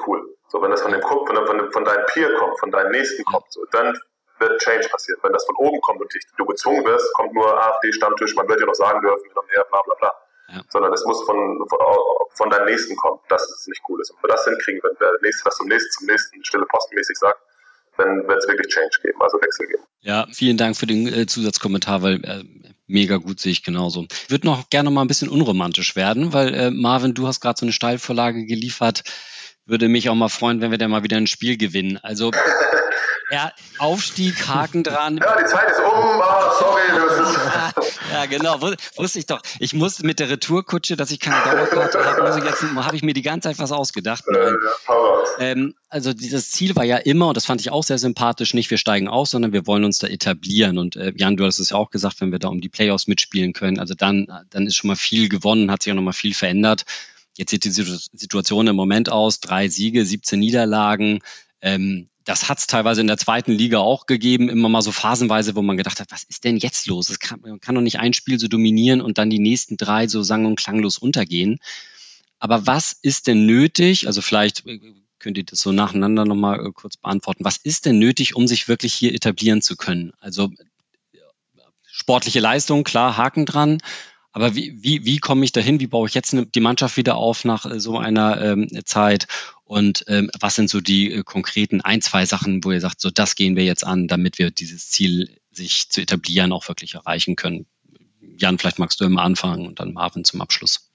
So, wenn das von dem von, von, von deinem Peer kommt, von deinem Nächsten kommt, so, dann wird Change passieren. Wenn das von oben kommt und dich, du gezwungen wirst, kommt nur AfD-Stammtisch, man wird ja noch sagen dürfen, hin und her, bla bla bla. Ja. Sondern es muss von, von, von deinem Nächsten kommen, dass es nicht cool ist. Und wenn wir das hinkriegen, wenn der Nächste das zum Nächsten, zum Nächsten stille postenmäßig sagt, dann wird es wirklich Change geben, also Wechsel geben. Ja, vielen Dank für den äh, Zusatzkommentar, weil äh, mega gut, sehe ich genauso. Ich würde noch gerne mal ein bisschen unromantisch werden, weil äh, Marvin, du hast gerade so eine Steilvorlage geliefert. Würde mich auch mal freuen, wenn wir dann mal wieder ein Spiel gewinnen. Also ja, Aufstieg, Haken dran. Ja, die Zeit ist um. Ah, sorry. Das ist ja, genau. Wusste ich doch. Ich muss mit der Retourkutsche, dass ich keine Dauerkarte habe, muss ich jetzt, habe ich mir die ganze Zeit was ausgedacht. Äh, ähm, also dieses Ziel war ja immer, und das fand ich auch sehr sympathisch, nicht wir steigen auf, sondern wir wollen uns da etablieren. Und äh, Jan, du hast es ja auch gesagt, wenn wir da um die Playoffs mitspielen können, also dann, dann ist schon mal viel gewonnen, hat sich auch noch mal viel verändert. Jetzt sieht die Situation im Moment aus, drei Siege, siebzehn Niederlagen. Ähm, das hat es teilweise in der zweiten Liga auch gegeben, immer mal so phasenweise, wo man gedacht hat, was ist denn jetzt los? Es kann, man kann doch nicht ein Spiel so dominieren und dann die nächsten drei so sang- und klanglos untergehen. Aber was ist denn nötig? Also vielleicht könnt ihr das so nacheinander nochmal kurz beantworten. Was ist denn nötig, um sich wirklich hier etablieren zu können? Also sportliche Leistung, klar, Haken dran. Aber wie, wie, wie komme ich dahin? Wie baue ich jetzt die Mannschaft wieder auf nach äh, so einer ähm, Zeit? Und ähm, was sind so die äh, konkreten ein, zwei Sachen, wo ihr sagt, so das gehen wir jetzt an, damit wir dieses Ziel, sich zu etablieren, auch wirklich erreichen können? Jan, vielleicht magst du immer anfangen und dann Marvin zum Abschluss.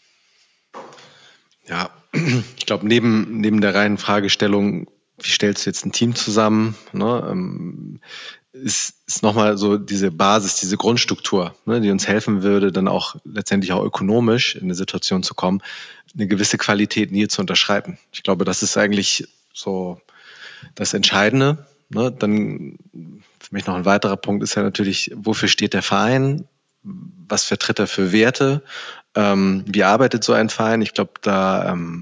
Ja, ich glaube, neben, neben der reinen Fragestellung, wie stellst du jetzt ein Team zusammen, ne, ähm, ist, ist nochmal so diese Basis, diese Grundstruktur, ne, die uns helfen würde, dann auch letztendlich auch ökonomisch in eine Situation zu kommen, eine gewisse Qualität nie zu unterschreiten. Ich glaube, das ist eigentlich so das Entscheidende. Ne? Dann für mich noch ein weiterer Punkt ist ja natürlich, wofür steht der Verein? Was vertritt er für Werte? Ähm, wie arbeitet so ein Verein? Ich glaube, da ähm,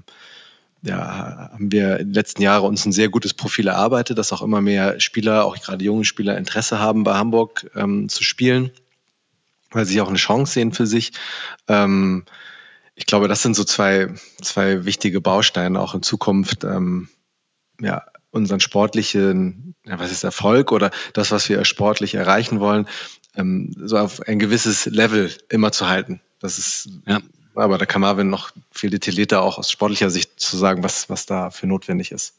ja, haben wir in den letzten Jahren uns ein sehr gutes Profil erarbeitet, dass auch immer mehr Spieler, auch gerade junge Spieler, Interesse haben, bei Hamburg ähm, zu spielen, weil sie auch eine Chance sehen für sich. Ähm, ich glaube, das sind so zwei, zwei wichtige Bausteine auch in Zukunft, ähm, ja, unseren sportlichen, ja, was ist Erfolg oder das, was wir sportlich erreichen wollen, ähm, so auf ein gewisses Level immer zu halten. Das ist, ja. Aber da kann Marvin noch viel detaillierter auch aus sportlicher Sicht zu sagen, was, was da für notwendig ist.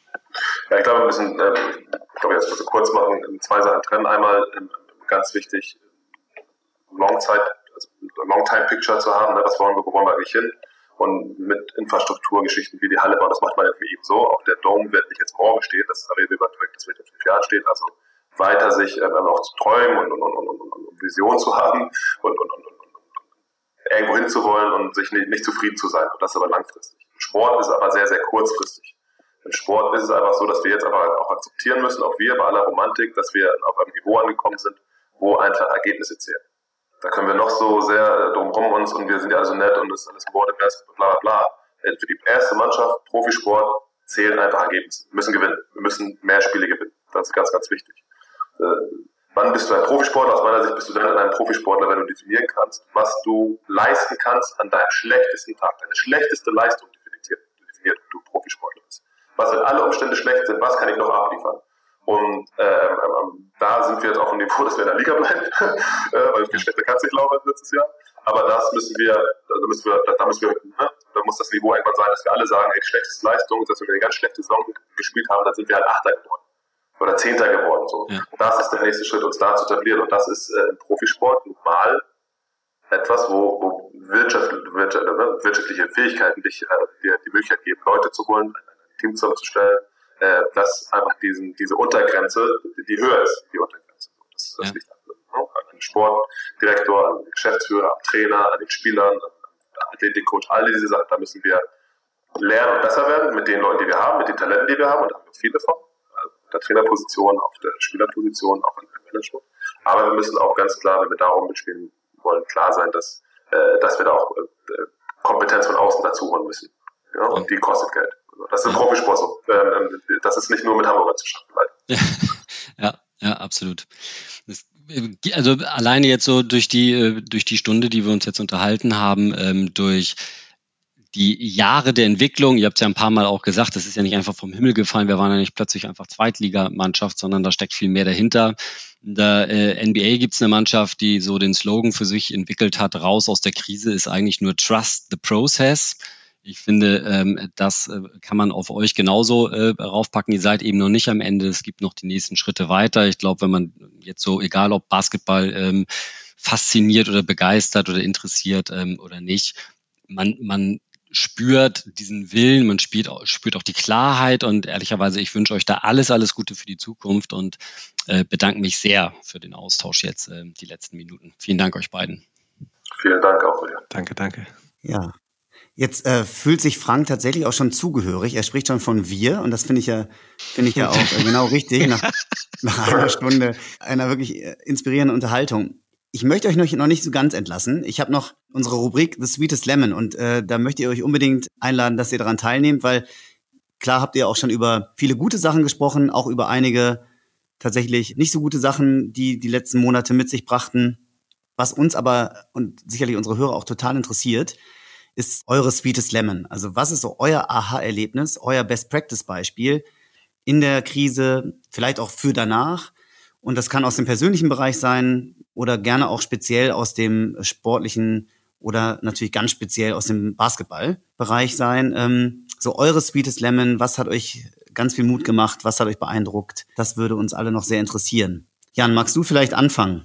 Ja, ich glaube, wir müssen, äh, ich glaube, jetzt muss ich kurz machen, zwei Sachen trennen. Einmal ähm, ganz wichtig, Long-Zeit, also Long-Time-Picture zu haben, ne? Was wollen wir, wo wollen wir eigentlich hin? Und mit Infrastrukturgeschichten wie die Halle bauen, das macht man ja eben so. Auch der Dome wird nicht jetzt morgen stehen, das reden wir über ein Projekt, das wird in fünf Jahren stehen. Also weiter sich äh, auch zu träumen und, und, und, und, und, und Vision zu haben und, und, und, und irgendwo hinzuwollen und sich nicht, nicht zufrieden zu sein. Und das aber langfristig. Im Sport ist es aber sehr, sehr kurzfristig. Im Sport ist es einfach so, dass wir jetzt einfach auch akzeptieren müssen, auch wir bei aller Romantik, dass wir auf einem Niveau angekommen sind, wo einfach Ergebnisse zählen. Da können wir noch so sehr drumherum uns und wir sind ja alle so nett und das ist alles Sport im Basketball, bla bla bla. Für die erste Mannschaft, Profisport, zählen einfach Ergebnisse. Wir müssen gewinnen. Wir müssen mehr Spiele gewinnen. Das ist ganz, ganz wichtig. Äh, Wann bist du ein Profisportler? Aus meiner Sicht bist du dann ein Profisportler, wenn du definieren kannst, was du leisten kannst an deinem schlechtesten Tag. Deine schlechteste Leistung definiert, definiert du Profisportler bist. Was, wenn alle Umstände schlecht sind, was kann ich noch abliefern? Und ähm, ähm, da sind wir jetzt auf dem Niveau, dass wir in der Liga bleiben, äh, weil viel schlechter kann es nicht laufen letztes Jahr. Aber das müssen wir, da müssen wir, da müssen wir, ne? Da muss das Niveau irgendwann sein, dass wir alle sagen, ey, schlechteste Leistung, dass wir eine ganz schlechte Saison gespielt haben, dann sind wir halt Achter geworden. Oder Zehnter geworden. So. Ja. Das ist der nächste Schritt, uns da zu etablieren. Und das ist äh, im Profisport normal etwas, wo, wo Wirtschaft, Wirtschaft, äh, wirtschaftliche Fähigkeiten dich, äh, dir die Möglichkeit geben, Leute zu holen, ein Team zusammenzustellen, äh, dass einfach diesen, diese Untergrenze, die, die höher ist, die Untergrenze. Das, das ja. liegt an, ne? an den Sportdirektor, an den Geschäftsführer, am Trainer, an den Spielern, an den Athletikcoach, all diese Sachen, da müssen wir lernen und besser werden mit den Leuten, die wir haben, mit den Talenten, die wir haben, und da haben wir viele von. Auf der Trainerposition, auf der Spielerposition, auch im Management. Aber wir müssen auch ganz klar, wenn wir darum mitspielen wollen, klar sein, dass, äh, dass wir da auch äh, Kompetenz von außen dazu holen müssen. Ja? Und die kostet Geld. Also das ist im Profisport so. Ähm, das ist nicht nur mit Hamburger zu schaffen. Ja, ja, ja, absolut. Das, also alleine jetzt so durch die, durch die Stunde, die wir uns jetzt unterhalten haben, ähm, durch die Jahre der Entwicklung, ihr habt es ja ein paar Mal auch gesagt, das ist ja nicht einfach vom Himmel gefallen, wir waren ja nicht plötzlich einfach Zweitligamannschaft, sondern da steckt viel mehr dahinter. In der äh, N B A gibt es eine Mannschaft, die so den Slogan für sich entwickelt hat, raus aus der Krise ist eigentlich nur Trust the Process. Ich finde, ähm, das äh, kann man auf euch genauso äh, raufpacken. Ihr seid eben noch nicht am Ende, es gibt noch die nächsten Schritte weiter. Ich glaube, wenn man jetzt so, egal ob Basketball ähm, fasziniert oder begeistert oder interessiert ähm, oder nicht, man, man spürt diesen Willen, man spürt, spürt auch die Klarheit und ehrlicherweise, ich wünsche euch da alles, alles Gute für die Zukunft und äh, bedanke mich sehr für den Austausch jetzt, äh, die letzten Minuten. Vielen Dank euch beiden. Vielen Dank auch, Julian. Danke, danke. Ja, jetzt äh, fühlt sich Frank tatsächlich auch schon zugehörig. Er spricht schon von wir und das finde ich ja, finde ich ja auch äh, genau richtig nach, nach einer Stunde einer wirklich äh, inspirierenden Unterhaltung. Ich möchte euch noch, noch nicht so ganz entlassen. Ich habe noch unsere Rubrik The Sweetest Lemon und äh, da möchte ich euch unbedingt einladen, dass ihr daran teilnehmt, weil klar habt ihr auch schon über viele gute Sachen gesprochen, auch über einige tatsächlich nicht so gute Sachen, die die letzten Monate mit sich brachten. Was uns aber und sicherlich unsere Hörer auch total interessiert, ist eure Sweetest Lemon. Also was ist so euer Aha-Erlebnis, euer Best-Practice-Beispiel in der Krise, vielleicht auch für danach? Und das kann aus dem persönlichen Bereich sein oder gerne auch speziell aus dem sportlichen oder natürlich ganz speziell aus dem Basketballbereich sein. Ähm, so eure Sweetest Lemon, was hat euch ganz viel Mut gemacht? Was hat euch beeindruckt? Das würde uns alle noch sehr interessieren. Jan, magst du vielleicht anfangen?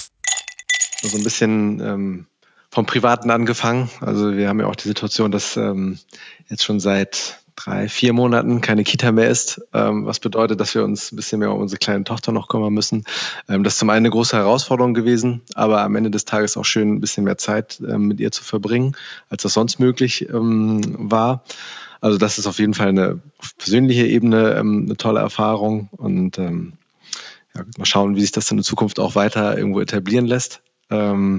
So ein bisschen ähm, vom Privaten angefangen. Also wir haben ja auch die Situation, dass ähm, jetzt schon seit drei, vier Monaten keine Kita mehr ist, ähm, was bedeutet, dass wir uns ein bisschen mehr um unsere kleine Tochter noch kümmern müssen. Ähm, das ist zum einen eine große Herausforderung gewesen, aber am Ende des Tages auch schön, ein bisschen mehr Zeit ähm, mit ihr zu verbringen, als das sonst möglich ähm, war. Also das ist auf jeden Fall eine auf persönliche Ebene ähm, eine tolle Erfahrung und ähm, ja, mal schauen, wie sich das dann in Zukunft auch weiter irgendwo etablieren lässt. Ähm,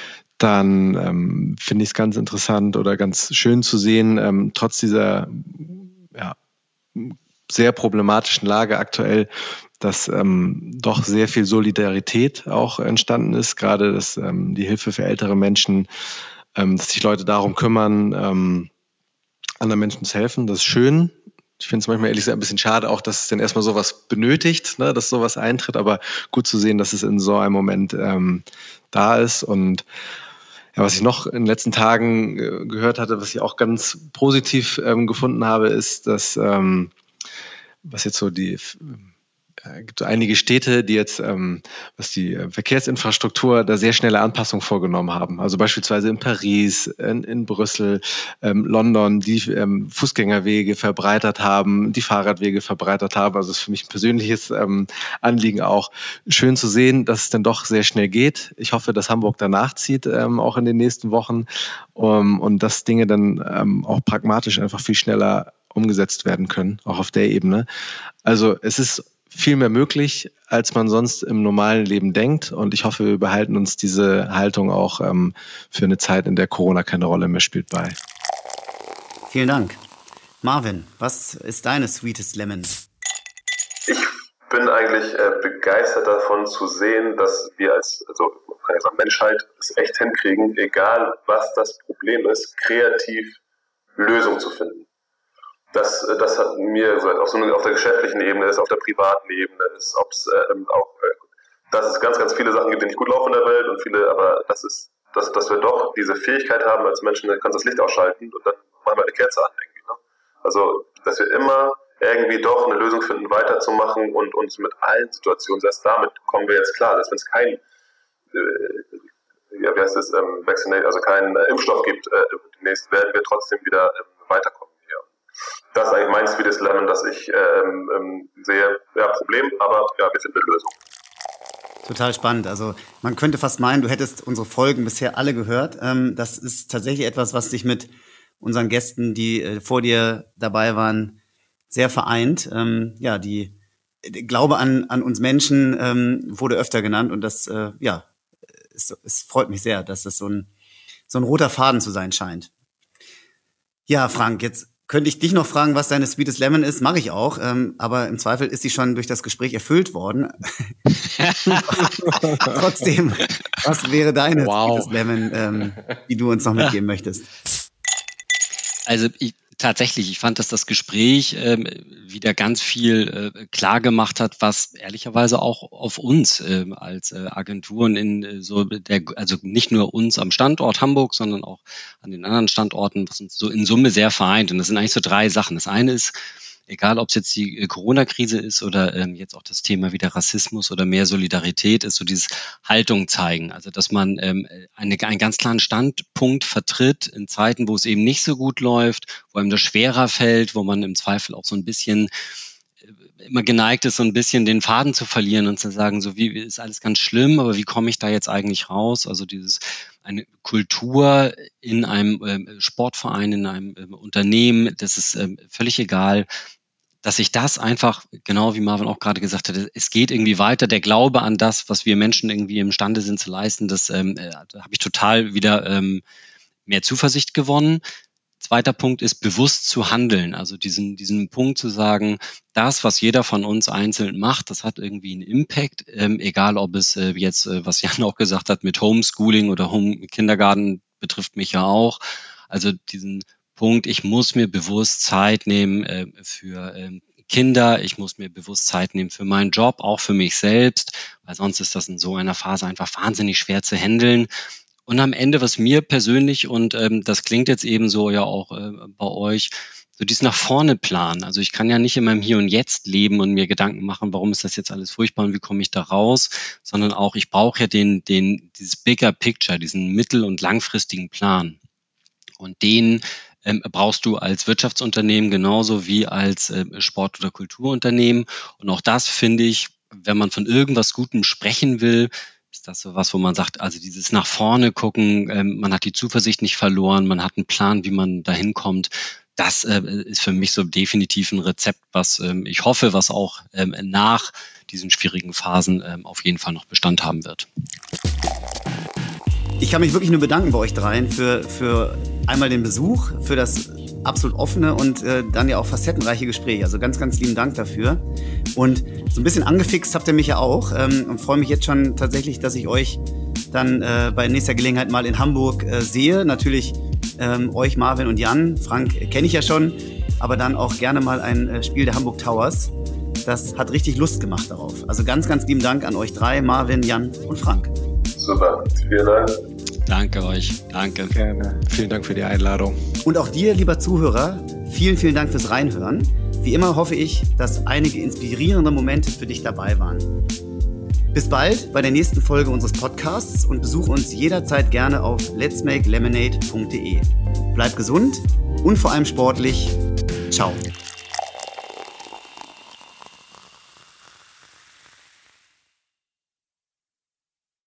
Dann ähm, finde ich es ganz interessant oder ganz schön zu sehen, ähm, trotz dieser ja, sehr problematischen Lage aktuell, dass ähm, doch sehr viel Solidarität auch entstanden ist, gerade dass ähm, die Hilfe für ältere Menschen, ähm, dass sich Leute darum kümmern, ähm, anderen Menschen zu helfen. Das ist schön. Ich finde es manchmal ehrlich gesagt ein bisschen schade, auch dass es dann erstmal sowas benötigt, ne, dass sowas eintritt, aber gut zu sehen, dass es in so einem Moment ähm, da ist. Und ja, was ich noch in den letzten Tagen äh, gehört hatte, was ich auch ganz positiv ähm, gefunden habe, ist, dass ähm, was jetzt so die äh, gibt so einige Städte, die jetzt, ähm, was die äh, Verkehrsinfrastruktur, da sehr schnelle Anpassungen vorgenommen haben. Also beispielsweise in Paris, in, in Brüssel, ähm, London, die ähm, Fußgängerwege verbreitert haben, die Fahrradwege verbreitert haben. Also das ist für mich ein persönliches ähm, Anliegen auch. Schön zu sehen, dass es dann doch sehr schnell geht. Ich hoffe, dass Hamburg danach zieht, ähm, auch in den nächsten Wochen, um, und dass Dinge dann ähm, auch pragmatisch einfach viel schneller umgesetzt werden können, auch auf der Ebene. Also es ist viel mehr möglich, als man sonst im normalen Leben denkt. Und ich hoffe, wir behalten uns diese Haltung auch ähm, für eine Zeit, in der Corona keine Rolle mehr spielt, bei. Vielen Dank. Marvin, was ist deine Sweetest Lemon? Ich bin eigentlich äh, begeistert davon zu sehen, dass wir als, also man kann ja sagen, Menschheit es echt hinkriegen, egal was das Problem ist, kreativ Lösungen zu finden. Das, das hat mir gesagt, auf, so eine, auf der geschäftlichen Ebene ist, auf der privaten Ebene ist, ob es ähm, auch, äh, dass es ganz, ganz viele Sachen gibt, die nicht gut laufen in der Welt und viele, aber das ist, dass, dass wir doch diese Fähigkeit haben als Menschen, dann kannst du das Licht ausschalten und dann machen wir eine Kerze an irgendwie. Ne? Also, dass wir immer irgendwie doch eine Lösung finden, weiterzumachen und uns mit allen Situationen, selbst damit kommen wir jetzt klar, dass wenn es kein, äh, ja, wie heißt es, ähm, Vaccinate, also keinen äh, Impfstoff gibt, äh, demnächst werden wir trotzdem wieder äh, weiterkommen. Das ist eigentlich mein Sweetest Lemon, das ich ähm, ähm, sehe. Ja, Problem, aber ja, wir finden eine Lösung. Total spannend. Also man könnte fast meinen, du hättest unsere Folgen bisher alle gehört. Ähm, das ist tatsächlich etwas, was dich mit unseren Gästen, die äh, vor dir dabei waren, sehr vereint. Ähm, ja, die der Glaube an, an uns Menschen ähm, wurde öfter genannt und das, äh, ja, es, es freut mich sehr, dass das so ein, so ein roter Faden zu sein scheint. Ja, Frank, jetzt könnte ich dich noch fragen, was deine Sweetest Lemon ist, mache ich auch, ähm, aber im Zweifel ist sie schon durch das Gespräch erfüllt worden. Trotzdem, was wäre deine wow. Sweetest Lemon, ähm, die du uns noch mitgeben möchtest? Also ich, tatsächlich, ich fand, dass das Gespräch ähm, wieder ganz viel äh, klar gemacht hat, was ehrlicherweise auch auf uns äh, als äh, Agenturen in äh, so der, also nicht nur uns am Standort Hamburg, sondern auch an den anderen Standorten, was uns so in Summe sehr vereint. Und das sind eigentlich so drei Sachen. Das eine ist, egal ob es jetzt die äh, Corona-Krise ist oder ähm, jetzt auch das Thema wieder Rassismus oder mehr Solidarität, ist so dieses Haltung zeigen. Also dass man ähm, eine, einen ganz klaren Standpunkt vertritt in Zeiten, wo es eben nicht so gut läuft, wo einem das schwerer fällt, wo man im Zweifel auch so ein bisschen äh, immer geneigt ist, so ein bisschen den Faden zu verlieren und zu sagen, so wie ist alles ganz schlimm, aber wie komme ich da jetzt eigentlich raus? Also dieses eine Kultur in einem ähm, Sportverein, in einem ähm, Unternehmen, das ist ähm, völlig egal, dass sich das einfach, genau wie Marvin auch gerade gesagt hat, es geht irgendwie weiter. Der Glaube an das, was wir Menschen irgendwie imstande sind zu leisten, das ähm, äh, da habe ich total wieder ähm, mehr Zuversicht gewonnen. Zweiter Punkt ist, bewusst zu handeln. Also diesen, diesen Punkt zu sagen, das, was jeder von uns einzeln macht, das hat irgendwie einen Impact, ähm, egal ob es äh, jetzt, äh, was Jan auch gesagt hat, mit Homeschooling oder Home-Kindergarten betrifft mich ja auch. Also diesen Punkt, ich muss mir bewusst Zeit nehmen äh, für äh, Kinder, ich muss mir bewusst Zeit nehmen für meinen Job, auch für mich selbst, weil sonst ist das in so einer Phase einfach wahnsinnig schwer zu handeln. Und am Ende, was mir persönlich, und ähm, das klingt jetzt eben so ja auch äh, bei euch, so dieses nach vorne planen. Also ich kann ja nicht in meinem Hier und Jetzt leben und mir Gedanken machen, warum ist das jetzt alles furchtbar und wie komme ich da raus, sondern auch, ich brauche ja den, den, dieses bigger picture, diesen mittel- und langfristigen Plan. Und den ähm, brauchst du als Wirtschaftsunternehmen genauso wie als äh, Sport- oder Kulturunternehmen. Und auch das finde ich, wenn man von irgendwas Gutem sprechen will, ist das so was, wo man sagt, also dieses nach vorne gucken, ähm, man hat die Zuversicht nicht verloren, man hat einen Plan, wie man dahin kommt. Das äh, ist für mich so definitiv ein Rezept, was ähm, ich hoffe, was auch ähm, nach diesen schwierigen Phasen ähm, auf jeden Fall noch Bestand haben wird. Ich kann mich wirklich nur bedanken bei euch dreien für, für einmal den Besuch, für das absolut offene und äh, dann ja auch facettenreiche Gespräch. Also ganz, ganz lieben Dank dafür. Und so ein bisschen angefixt habt ihr mich ja auch ähm, und freue mich jetzt schon tatsächlich, dass ich euch dann äh, bei nächster Gelegenheit mal in Hamburg äh, sehe. Natürlich ähm, euch, Marvin und Jan. Frank äh, kenne ich ja schon, aber dann auch gerne mal ein äh, Spiel der Hamburg Towers. Das hat richtig Lust gemacht darauf. Also ganz, ganz lieben Dank an euch drei, Marvin, Jan und Frank. Super, vielen Dank. Danke euch, danke. Gerne. Vielen Dank für die Einladung. Und auch dir, lieber Zuhörer, vielen, vielen Dank fürs Reinhören. Wie immer hoffe ich, dass einige inspirierende Momente für dich dabei waren. Bis bald bei der nächsten Folge unseres Podcasts und besuche uns jederzeit gerne auf lets make lemonade punkt de. Bleib gesund und vor allem sportlich. Ciao.